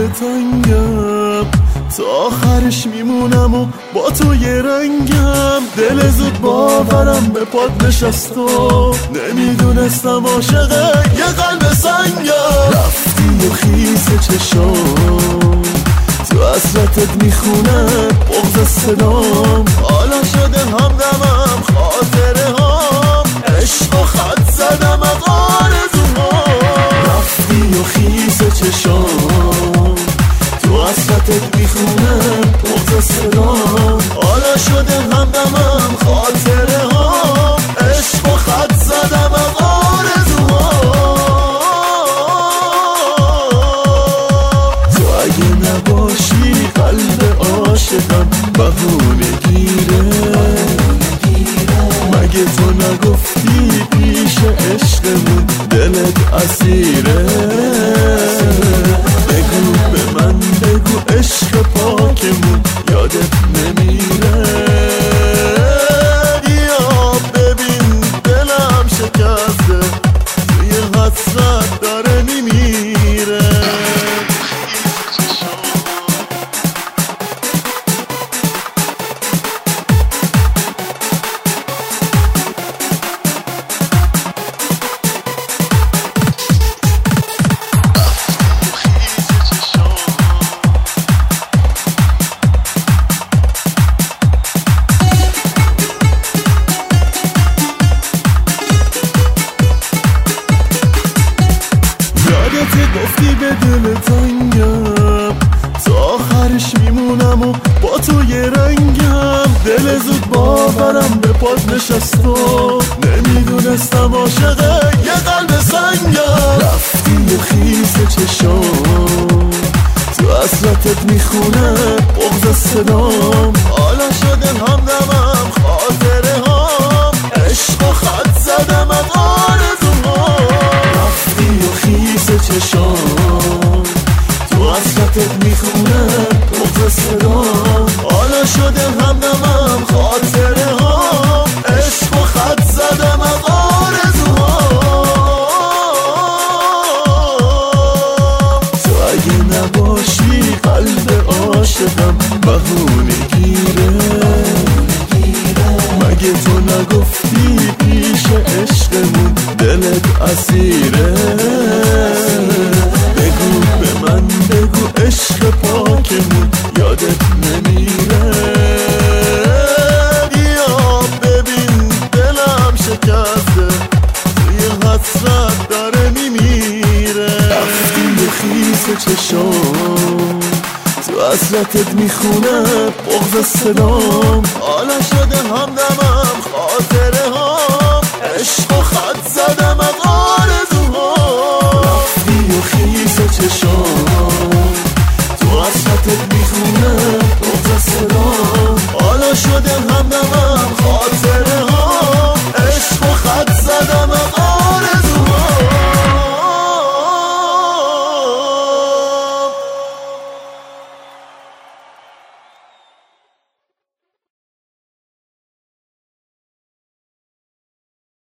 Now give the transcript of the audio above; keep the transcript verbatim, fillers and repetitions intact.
تنگم، تا آخرش میمونم و با تو یه رنگم. دل زود باورم به پات نشست و نمیدونستم عاشق یه قلب سنگم. رفتی و خیس چشام تو حسرتت میخونه بغض صدام. حالا شده همدمم خاطره هام، عشق و خط زدم از آرزوهام. رفتی و خیس چشام تو حسرتت میخونه بغض صدام. حالا شده همدمم خاطره هام، عشق و خط زدم از آرزوهام. تو اگه نباشی قلب عاشقم بهونه گیره. مگه تو نگفتی پیش عشقمون دلت اسیره؟ بگو به من بگو عشق پاکمون یادت نمیره؟ یا ببین دلم شکسته توی حسرت داره میمیره. گفتی به دل تنگم، تا آخرش میمونم و با تو یه رنگم. دل زود باورم به پات نشست و نمیدونستم عاشق یه قلب سنگم. رفتی و خیس چشام تو حسرتت میخونه بغض صدام. حالا شده همدمم خاطره هام، عشق و خط زدم از آرزوهام. رفتی و خیس چشام تو حسرتت میخونه بغض صدام. حالا شده همدمم خاطره هام، عشق و خط زدم از آرزوهام. تو اگه نباشی قلب عاشقم بهونه گیره. مگه تو نگفتی پیش عشقمون دلت اسیره؟ بگو به من بگو عشق پاکمون یادت نمیره؟ یا ببین دلم شکسته توی حسرت داره میمیره. رفتی و خیس چشام تو حسرتت میخونه بغض صدام. حالا شده همدمم خاطره هام، عشق و خط زدم